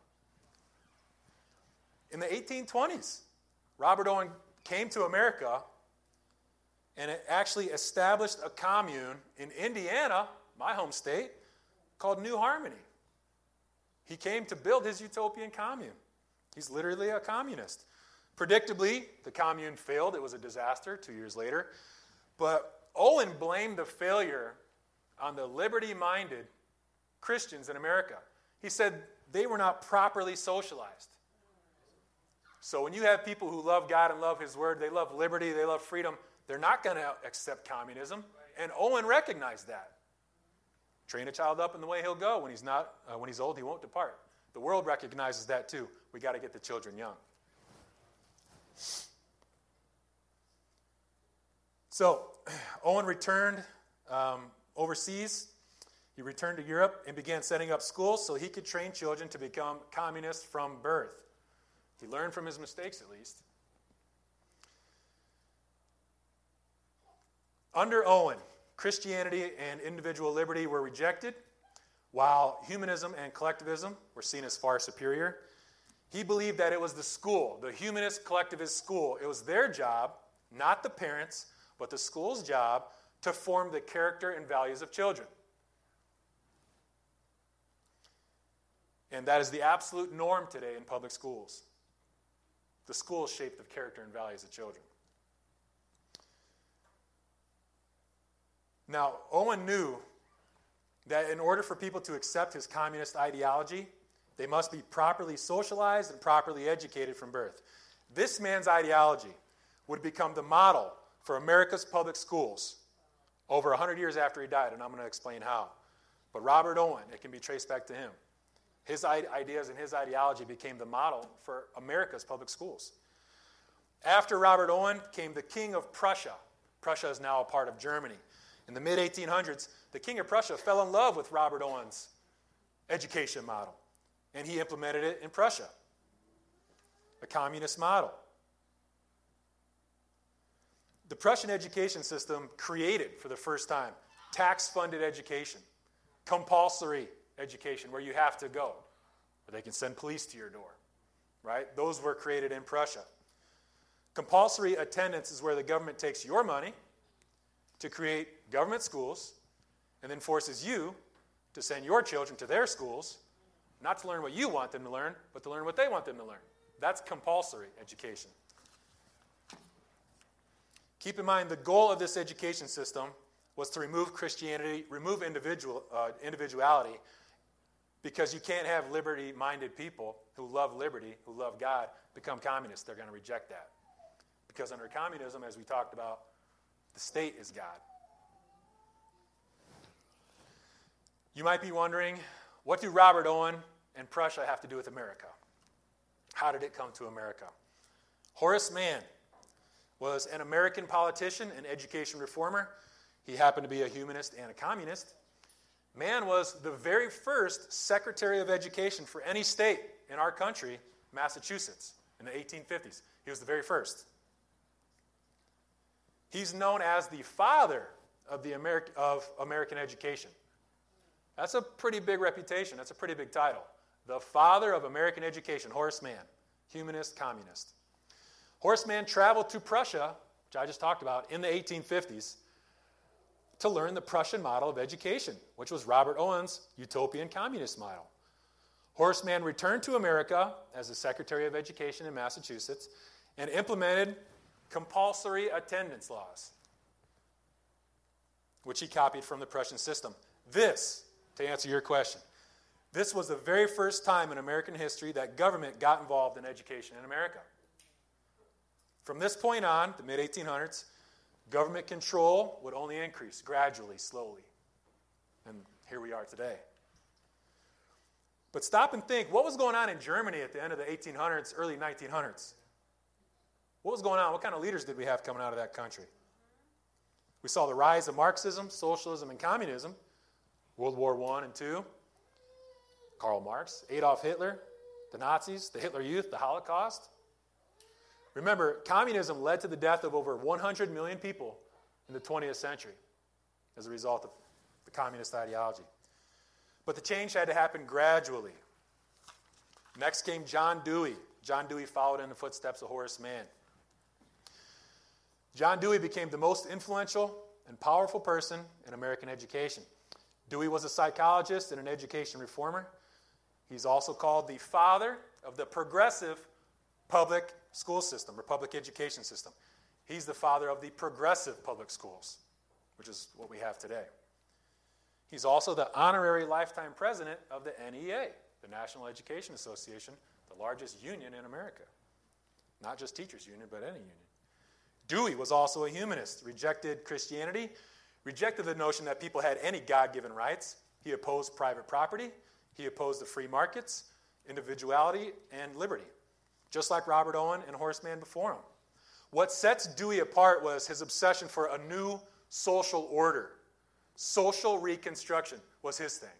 In the 1820s, Robert Owen came to America and it actually established a commune in Indiana, my home state, called New Harmony. He came to build his utopian commune. He's literally a communist. Predictably, the commune failed. It was a disaster 2 years later. But Owen blamed the failure on the liberty-minded Christians in America. He said they were not properly socialized. So when you have people who love God and love His Word, they love liberty, they love freedom, they're not going to accept communism. And Owen recognized that. Train a child up in the way he'll go. When he's old, he won't depart. The world recognizes that too. We got to get the children young. So Owen returned overseas. He returned to Europe and began setting up schools so he could train children to become communists from birth. He learned from his mistakes, at least. Under Owen, Christianity and individual liberty were rejected, while humanism and collectivism were seen as far superior. He believed that it was the school, the humanist collectivist school, it was their job, not the parents', but the school's job to form the character and values of children. And that is the absolute norm today in public schools. The school is shaped of character and values of children. Now, Owen knew that in order for people to accept his communist ideology, they must be properly socialized and properly educated from birth. This man's ideology would become the model for America's public schools over 100 years after he died, and I'm going to explain how. But Robert Owen, it can be traced back to him. His ideas and his ideology became the model for America's public schools. After Robert Owen came the King of Prussia. Prussia is now a part of Germany. In the mid-1800s, the King of Prussia fell in love with Robert Owen's education model, and he implemented it in Prussia, a communist model. The Prussian education system created, for the first time, tax-funded education, compulsory education, where you have to go, where they can send police to your door, right? Those were created in Prussia. Compulsory attendance is where the government takes your money to create government schools and then forces you to send your children to their schools, not to learn what you want them to learn, but to learn what they want them to learn. That's compulsory education. Keep in mind, the goal of this education system was to remove Christianity, remove individuality, because you can't have liberty-minded people who love liberty, who love God, become communists. They're going to reject that. Because under communism, as we talked about, the state is God. You might be wondering, what do Robert Owen and Prussia have to do with America? How did it come to America? Horace Mann was an American politician and education reformer. He happened to be a humanist and a communist. Mann was the very first Secretary of Education for any state in our country, Massachusetts, in the 1850s. He was the very first. He's known as the father of American education. That's a pretty big reputation. That's a pretty big title. The father of American education, Horace Mann, humanist, communist. Horace Mann traveled to Prussia, which I just talked about, in the 1850s to learn the Prussian model of education, which was Robert Owen's utopian communist model. Horace Mann returned to America as the Secretary of Education in Massachusetts and implemented compulsory attendance laws, which he copied from the Prussian system. This, to answer your question, this was the very first time in American history that government got involved in education in America. From this point on, the mid-1800s, government control would only increase gradually, slowly. And here we are today. But stop and think, what was going on in Germany at the end of the 1800s, early 1900s? What was going on? What kind of leaders did we have coming out of that country? We saw the rise of Marxism, socialism, and communism. World War I and II. Karl Marx, Adolf Hitler, the Nazis, the Hitler Youth, the Holocaust. Remember, communism led to the death of over 100 million people in the 20th century as a result of the communist ideology. But the change had to happen gradually. Next came John Dewey. John Dewey followed in the footsteps of Horace Mann. John Dewey became the most influential and powerful person in American education. Dewey was a psychologist and an education reformer. He's also called the father of the progressive public school system or public education system. He's the father of the progressive public schools, which is what we have today. He's also the honorary lifetime president of the NEA, the National Education Association, the largest union in America. Not just teachers' union, but any union. Dewey was also a humanist, rejected Christianity, rejected the notion that people had any God-given rights. He opposed private property. He opposed the free markets, individuality, and liberty, just like Robert Owen and Horace Mann before him. What sets Dewey apart was his obsession for a new social order. Social reconstruction was his thing.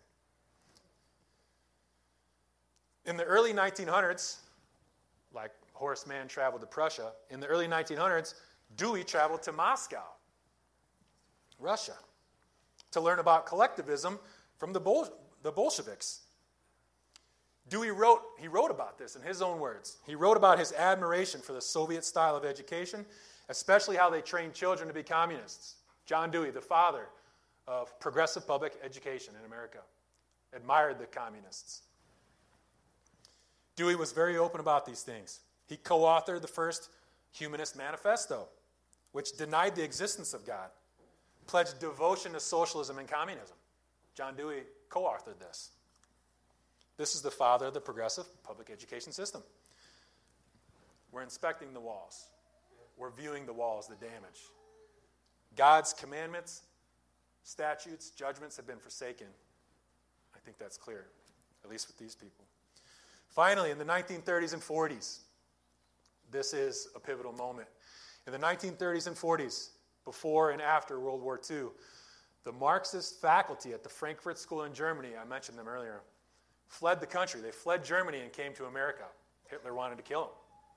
In the early 1900s, like Horace Mann traveled to Prussia, in the early 1900s, Dewey traveled to Moscow, Russia, to learn about collectivism from the Bolsheviks. Dewey wrote about this in his own words. He wrote about his admiration for the Soviet style of education, especially how they trained children to be communists. John Dewey, the father of progressive public education in America, admired the communists. Dewey was very open about these things. He co-authored the first Humanist Manifesto, which denied the existence of God, pledged devotion to socialism and communism. John Dewey co-authored this. This is the father of the progressive public education system. We're inspecting the walls. We're viewing the walls, the damage. God's commandments, statutes, judgments have been forsaken. I think that's clear, at least with these people. Finally, in the 1930s and 40s, this is a pivotal moment. In the 1930s and 40s, before and after World War II, the Marxist faculty at the Frankfurt School in Germany, I mentioned them earlier, fled the country. They fled Germany and came to America. Hitler wanted to kill them.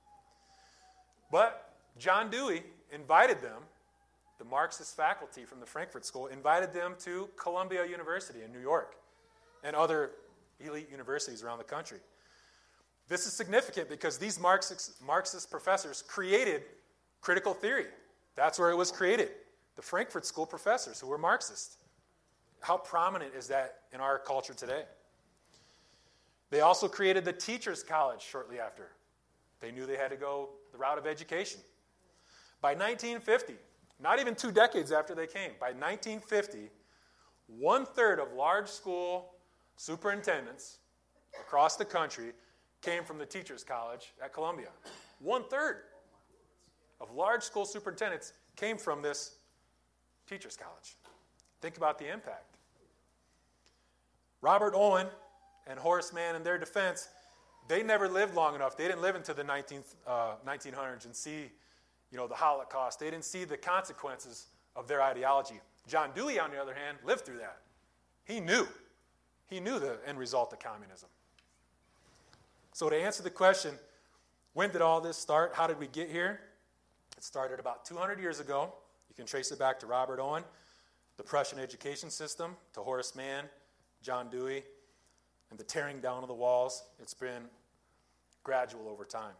But John Dewey invited them, the Marxist faculty from the Frankfurt School, invited them to Columbia University in New York and other elite universities around the country. This is significant because these Marxist professors created critical theory. That's where it was created. The Frankfurt School professors who were Marxist. How prominent is that in our culture today? They also created the Teachers College shortly after. They knew they had to go the route of education. By 1950, not even 2 decades after they came, by 1950, 1/3 of large school superintendents across the country came from the Teachers College at Columbia. 1/3 of large school superintendents came from this Teachers College. Think about the impact. Robert Owen and Horace Mann, in their defense, they never lived long enough. They didn't live into the 1900s and see, the Holocaust. They didn't see the consequences of their ideology. John Dewey, on the other hand, lived through that. He knew the end result of communism. So to answer the question, when did all this start? How did we get here? It started about 200 years ago. You can trace it back to Robert Owen, the Prussian education system, to Horace Mann, John Dewey, and the tearing down of the walls. It's been gradual over time.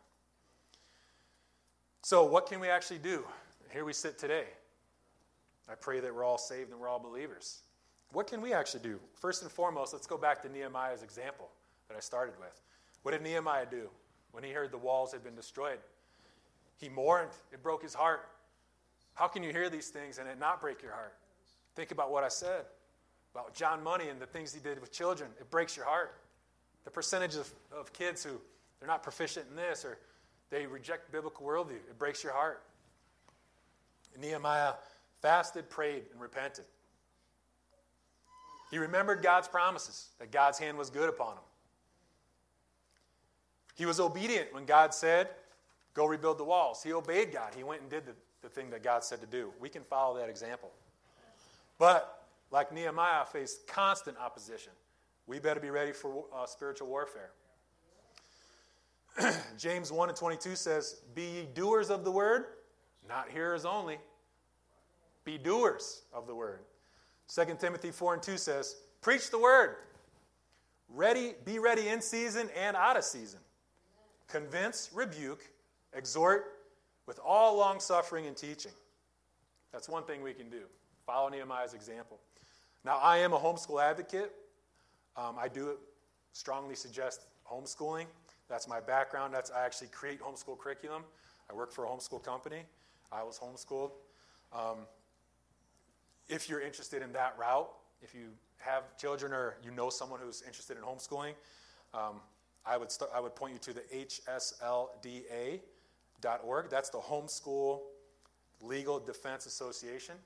So what can we actually do? Here we sit today. I pray that we're all saved and we're all believers. What can we actually do? First and foremost, let's go back to Nehemiah's example that I started with. What did Nehemiah do when he heard the walls had been destroyed? He mourned. It broke his heart. How can you hear these things and it not break your heart? Think about what I said about John Money and the things he did with children. It breaks your heart. The percentage of kids who they're not proficient in this or they reject biblical worldview, it breaks your heart. Nehemiah fasted, prayed, and repented. He remembered God's promises, that God's hand was good upon him. He was obedient when God said, go rebuild the walls. He obeyed God. He went and did the thing that God said to do. We can follow that example. But, like Nehemiah faced constant opposition, we better be ready for spiritual warfare. James 1:22 says, be ye doers of the word, not hearers only. Be doers of the word. 2 Timothy 4:2 says, preach the word. Be ready in season and out of season. Convince, rebuke, exhort with all long-suffering and teaching. That's one thing we can do. Follow Nehemiah's example. Now, I am a homeschool advocate. I do strongly suggest homeschooling. That's my background. I actually create homeschool curriculum. I work for a homeschool company. I was homeschooled. If you're interested in that route, if you have children or you know someone who's interested in homeschooling, I would point you to the hslda.org. That's the Homeschool Legal Defense Association,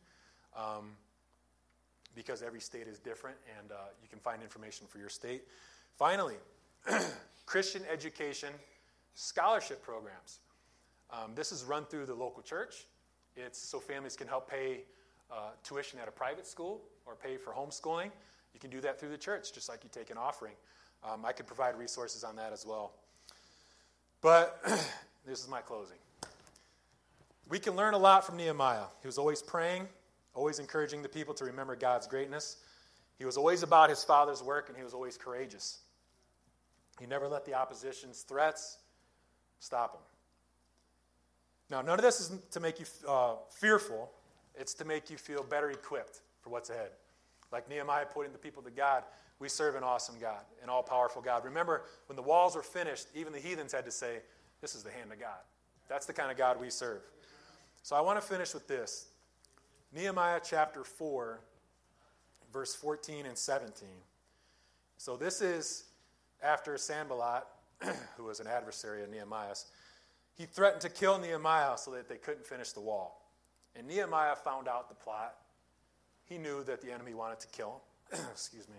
because every state is different, and you can find information for your state. Finally, Christian education scholarship programs. This is run through the local church. It's so families can help pay tuition at a private school or pay for homeschooling. You can do that through the church, just like you take an offering. I could provide resources on that as well. But this is my closing. We can learn a lot from Nehemiah. He was always praying, always encouraging the people to remember God's greatness. He was always about his Father's work, and he was always courageous. He never let the opposition's threats stop him. Now, none of this is to make you fearful. It's to make you feel better equipped for what's ahead. Like Nehemiah pointing the people to God, we serve an awesome God, an all-powerful God. Remember, when the walls were finished, even the heathens had to say, this is the hand of God. That's the kind of God we serve. So I want to finish with this. Nehemiah chapter 4, verse 14 and 17. So this is after Sanballat, who was an adversary of Nehemiah's. He threatened to kill Nehemiah so that they couldn't finish the wall. And Nehemiah found out the plot. He knew that the enemy wanted to kill him. Excuse me.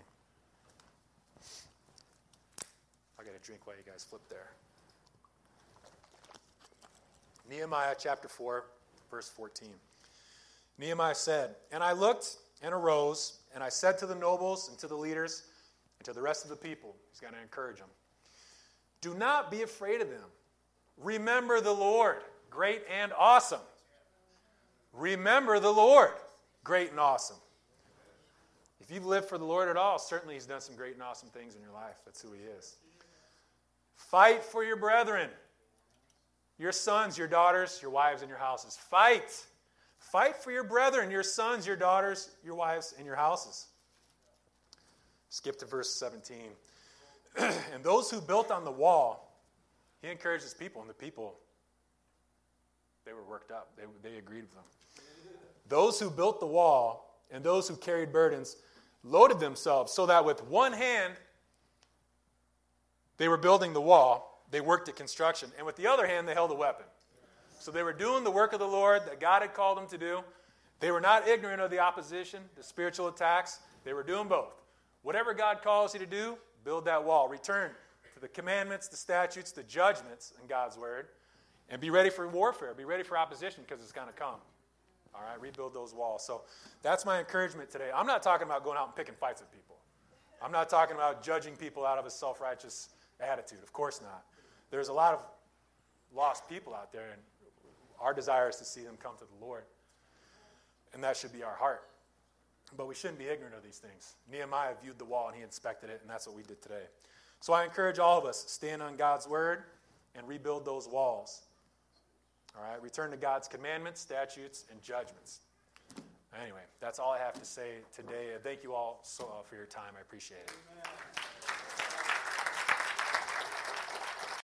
I got a drink while you guys flip there. Nehemiah chapter 4, verse 14. Nehemiah said, and I looked and arose, and I said to the nobles and to the leaders and to the rest of the people, he's going to encourage them, do not be afraid of them. Remember the Lord, great and awesome. Remember the Lord, great and awesome. If you've lived for the Lord at all, certainly he's done some great and awesome things in your life. That's who he is. Fight for your brethren, your sons, your daughters, your wives, and your houses. Fight. Fight for your brethren, your sons, your daughters, your wives, and your houses. Skip to verse 17. And those who built on the wall, he encouraged his people, and the people, they were worked up. They agreed with him. those who built the wall and those who carried burdens loaded themselves so that with one hand they were building the wall, they worked at construction, and with the other hand they held a weapon. So they were doing the work of the Lord that God had called them to do. They were not ignorant of the opposition, the spiritual attacks. They were doing both. Whatever God calls you to do, build that wall. Return to the commandments, the statutes, the judgments in God's word, and be ready for warfare. Be ready for opposition because it's going to come. All right, rebuild those walls. So that's my encouragement today. I'm not talking about going out and picking fights with people. I'm not talking about judging people out of a self-righteous attitude. Of course not. There's a lot of lost people out there, and our desire is to see them come to the Lord. And that should be our heart. But we shouldn't be ignorant of these things. Nehemiah viewed the wall and he inspected it, and that's what we did today. So I encourage all of us, stand on God's word and rebuild those walls. All right, return to God's commandments, statutes, and judgments. Anyway, that's all I have to say today. Thank you all for your time. I appreciate it. Amen.